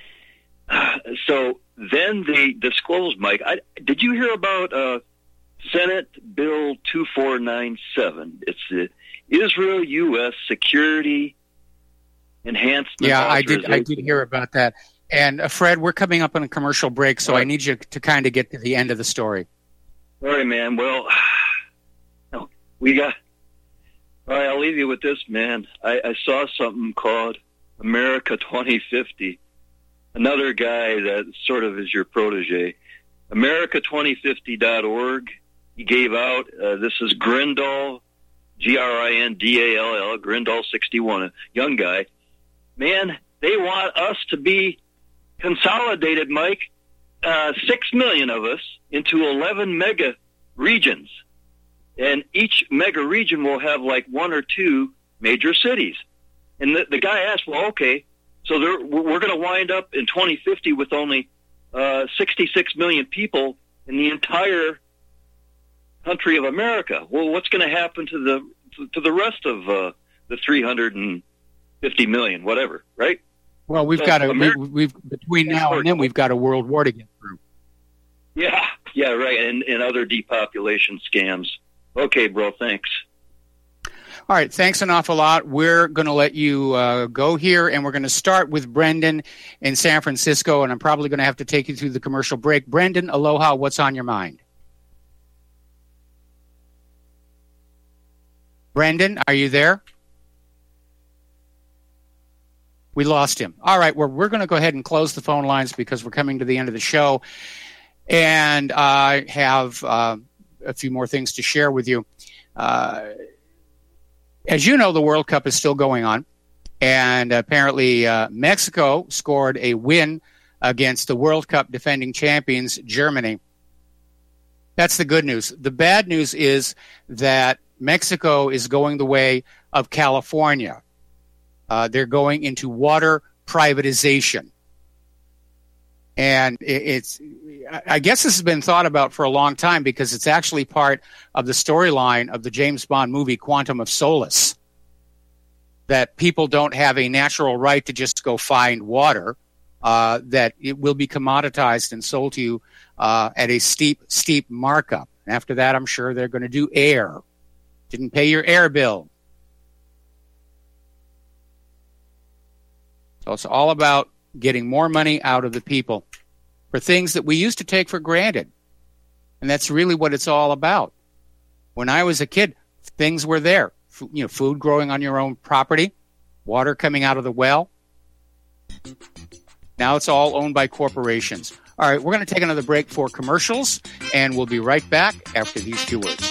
So then they disclosed, Mike, did you hear about Senate Bill 2497? It's the Israel-U.S. Security Enhancement. Yeah, I did hear about that. And Fred, we're coming up on a commercial break, so I need you to kind of get to the end of the story. All right, man. Well, we got... All right, I'll leave you with this, man. I saw something called America 2050. Another guy that sort of is your protege. America2050.org. He gave out, this is Grindall, Grindall, Grindall 61, a young guy. Man, they want us to be consolidated, Mike, 6 million of us into 11 mega regions. And each mega region will have like one or two major cities. And the guy asked, well, okay, so we're going to wind up in 2050 with only 66 million people in the entire country of America. Well, what's going to happen to the rest of the 350 million, whatever, right? Well, we've between now and then we've got a world war to get through. Yeah, right, and other depopulation scams. Okay, bro, thanks. All right, thanks an awful lot. We're going to let you go here, and we're going to start with Brendan in San Francisco, and I'm probably going to have to take you through the commercial break. Brendan, aloha, what's on your mind? Brendan, are you there? We lost him. All right, we're going to go ahead and close the phone lines because we're coming to the end of the show, and I have a few more things to share with you. As you know, the World Cup is still going on, and apparently Mexico scored a win against the World Cup defending champions, Germany. That's the good news. The bad news is that Mexico is going the way of California. They're going into water privatization. And I guess this has been thought about for a long time because it's actually part of the storyline of the James Bond movie Quantum of Solace. that people don't have a natural right to just go find water, that it will be commoditized and sold to you at a steep markup. And after that, I'm sure they're going to do air. Didn't pay your air bill. So it's all about getting more money out of the people for things that we used to take for granted. And that's really what it's all about. When I was a kid, things were there. Food growing on your own property, water coming out of the well. Now it's all owned by corporations. All right, we're going to take another break for commercials, and we'll be right back after these few words.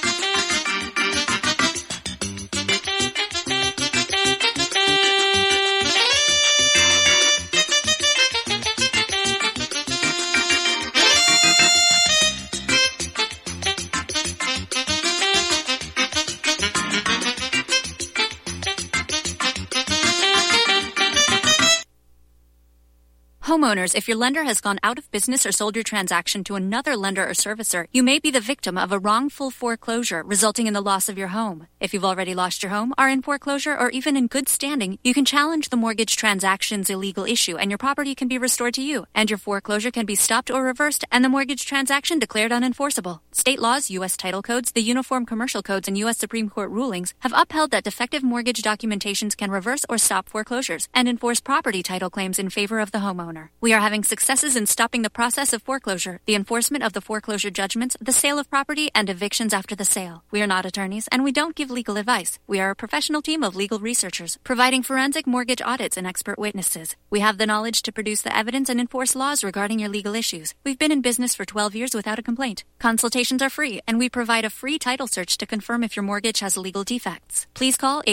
Homeowners, if your lender has gone out of business or sold your transaction to another lender or servicer, you may be the victim of a wrongful foreclosure, resulting in the loss of your home. If you've already lost your home, are in foreclosure, or even in good standing, you can challenge the mortgage transaction's illegal issue, and your property can be restored to you, and your foreclosure can be stopped or reversed, and the mortgage transaction declared unenforceable. State laws, U.S. title codes, the Uniform Commercial Codes, and U.S. Supreme Court rulings have upheld that defective mortgage documentations can reverse or stop foreclosures and enforce property title claims in favor of the homeowner. We are having successes in stopping the process of foreclosure, the enforcement of the foreclosure judgments, the sale of property, and evictions after the sale. We are not attorneys, and we don't give legal advice. We are a professional team of legal researchers, providing forensic mortgage audits and expert witnesses. We have the knowledge to produce the evidence and enforce laws regarding your legal issues. We've been in business for 12 years without a complaint. Consultations are free, and we provide a free title search to confirm if your mortgage has legal defects. Please call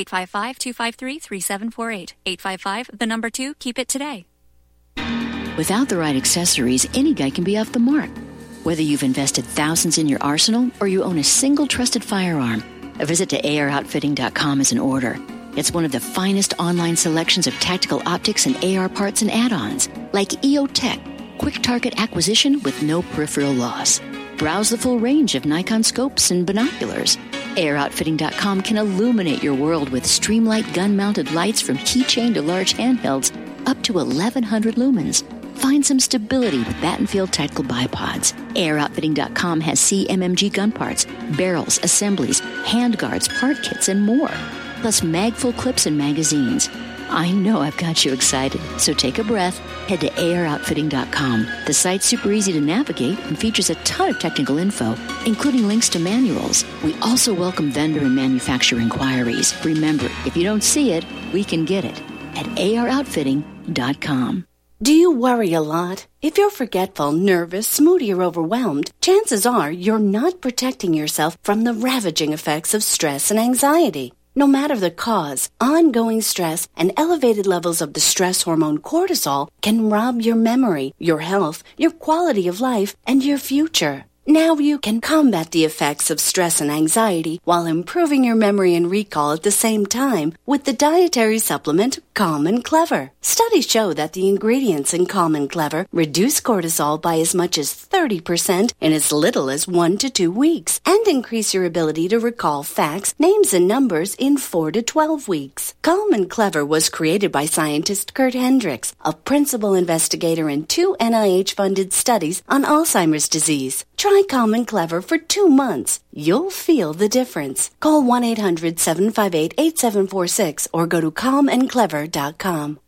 855-253-3748. 855, 2, keep it today. Without the right accessories, any guy can be off the mark. Whether you've invested thousands in your arsenal or you own a single trusted firearm, a visit to AROutfitting.com is in order. It's one of the finest online selections of tactical optics and AR parts and add-ons, like EOTech, quick target acquisition with no peripheral loss. Browse the full range of Nikon scopes and binoculars. AROutfitting.com can illuminate your world with Streamlight gun-mounted lights from keychain to large handhelds up to 1,100 lumens. Find some stability with Battenfield Tactical Bipods. AROutfitting.com has CMMG gun parts, barrels, assemblies, handguards, part kits, and more. Plus mag-full clips and magazines. I know I've got you excited, so take a breath. Head to AROutfitting.com. The site's super easy to navigate and features a ton of technical info, including links to manuals. We also welcome vendor and manufacturer inquiries. Remember, if you don't see it, we can get it at AROutfitting.com. Do you worry a lot? If you're forgetful, nervous, moody, or overwhelmed, chances are you're not protecting yourself from the ravaging effects of stress and anxiety. No matter the cause, ongoing stress and elevated levels of the stress hormone cortisol can rob your memory, your health, your quality of life, and your future. Now you can combat the effects of stress and anxiety while improving your memory and recall at the same time with the dietary supplement Calm and Clever. Studies show that the ingredients in Calm and Clever reduce cortisol by as much as 30% in as little as 1 to 2 weeks and increase your ability to recall facts, names, and numbers in 4 to 12 weeks. Calm and Clever was created by scientist Kurt Hendricks, a principal investigator in 2 NIH-funded studies on Alzheimer's disease. Try Calm and Clever for 2 months. You'll feel the difference. Call 1-800-758-8746 or go to calmandclever.com.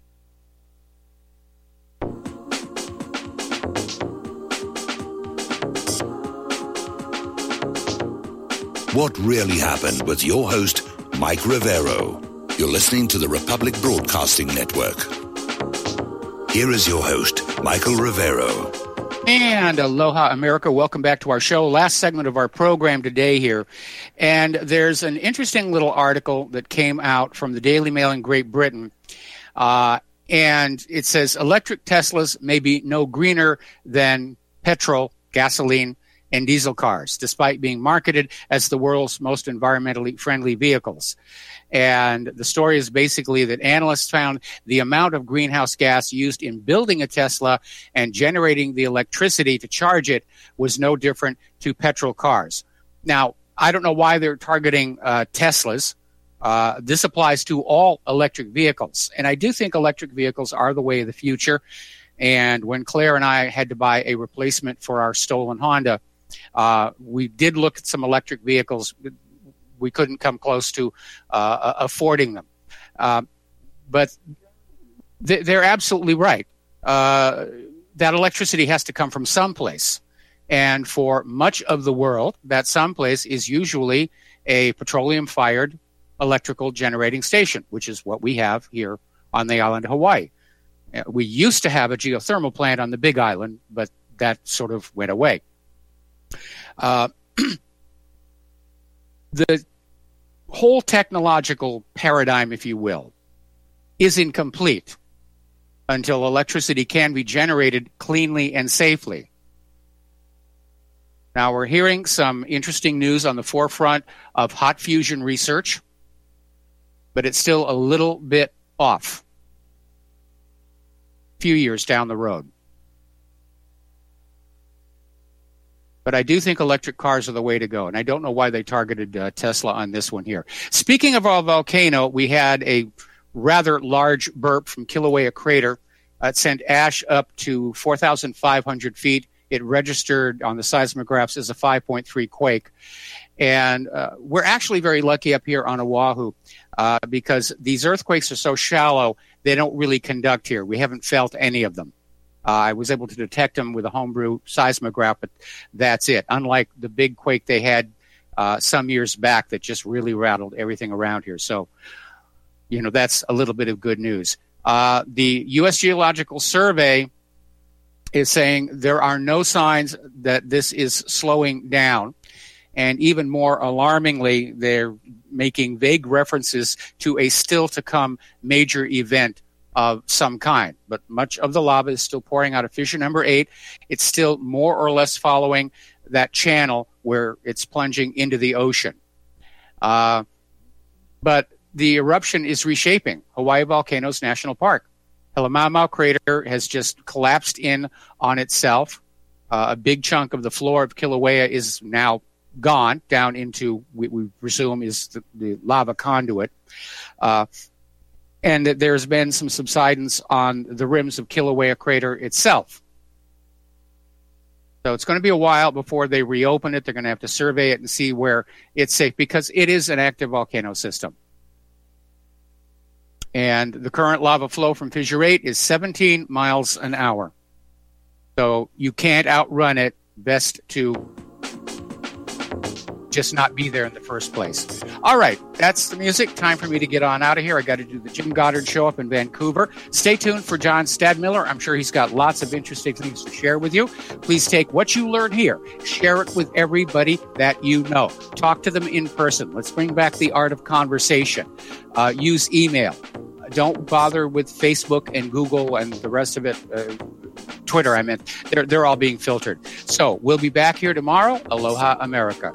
What Really Happened with your host, Mike Rivero. You're listening to the Republic Broadcasting Network. Here is your host, Michael Rivero. And aloha, America. Welcome back to our show. Last segment of our program today here. And there's an interesting little article that came out from the Daily Mail in Great Britain. And it says, electric Teslas may be no greener than petrol, gasoline, and diesel cars, despite being marketed as the world's most environmentally friendly vehicles. And the story is basically that analysts found the amount of greenhouse gas used in building a Tesla and generating the electricity to charge it was no different to petrol cars. Now, I don't know why they're targeting Teslas. This applies to all electric vehicles. And I do think electric vehicles are the way of the future. And when Claire and I had to buy a replacement for our stolen Honda, we did look at some electric vehicles. We couldn't come close to affording them. But they're absolutely right. That electricity has to come from someplace. And for much of the world, that someplace is usually a petroleum-fired electrical generating station, which is what we have here on the island of Hawaii. We used to have a geothermal plant on the Big Island, but that sort of went away. The whole technological paradigm, if you will, is incomplete until electricity can be generated cleanly and safely. Now, we're hearing some interesting news on the forefront of hot fusion research, but it's still a little bit off. Few years down the road. But I do think electric cars are the way to go, and I don't know why they targeted Tesla on this one here. Speaking of our volcano, we had a rather large burp from Kilauea Crater. It sent ash up to 4,500 feet. It registered on the seismographs as a 5.3 quake. And we're actually very lucky up here on Oahu because these earthquakes are so shallow, they don't really conduct here. We haven't felt any of them. I was able to detect them with a homebrew seismograph, but that's it. Unlike the big quake they had some years back that just really rattled everything around here. So, that's a little bit of good news. The U.S. Geological Survey is saying there are no signs that this is slowing down. And even more alarmingly, they're making vague references to a still-to-come major event of some kind. But much of the lava is still pouring out of fissure number 8. It's still more or less following that channel where it's plunging into the ocean. But the eruption is reshaping Hawaii Volcanoes National Park. Halemaumau Crater has just collapsed in on itself. A big chunk of the floor of Kilauea is now gone down into we presume is the lava conduit. And that there's been some subsidence on the rims of Kilauea Crater itself. So it's going to be a while before they reopen it. They're going to have to survey it and see where it's safe because it is an active volcano system. And the current lava flow from Fissure 8 is 17 miles an hour. So you can't outrun it. Best to just not be there in the first place. All right, that's the music. Time for me to get on out of here. I got to do the Jim Goddard Show up in Vancouver. Stay tuned for John Stadmiller. I'm sure he's got lots of interesting things to share with you. Please take what you learn here, share it with everybody that you know. Talk to them in person. Let's bring back the art of conversation. Use email. Don't bother with Facebook and Google and the rest of it. Twitter, I meant. They're all being filtered. So we'll be back here tomorrow. Aloha, America.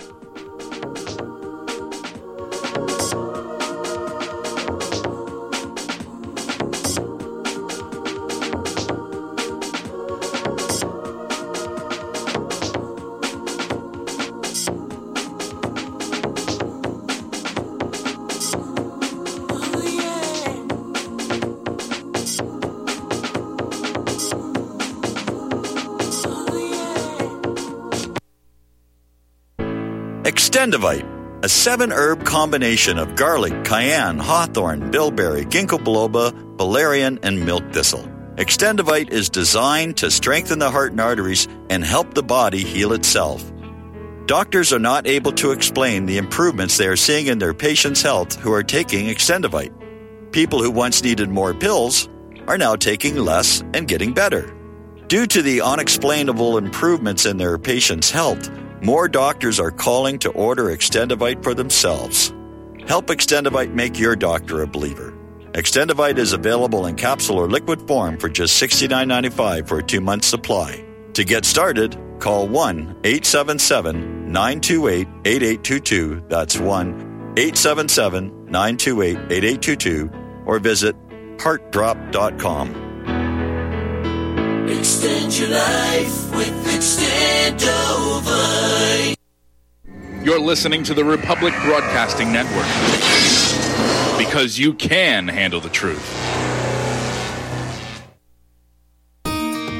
Extendivite, a 7-herb combination of garlic, cayenne, hawthorn, bilberry, ginkgo biloba, valerian, and milk thistle. Extendivite is designed to strengthen the heart and arteries and help the body heal itself. Doctors are not able to explain the improvements they are seeing in their patients' health who are taking Extendivite. People who once needed more pills are now taking less and getting better. Due to the unexplainable improvements in their patients' health, more doctors are calling to order Extendivite for themselves. Help Extendivite make your doctor a believer. Extendivite is available in capsule or liquid form for just $69.95 for a 2-month supply. To get started, call 1-877-928-8822. That's 1-877-928-8822. Or visit heartdrop.com. Extend your life with Extendovite. You're listening to the Republic Broadcasting Network. because you can handle the truth.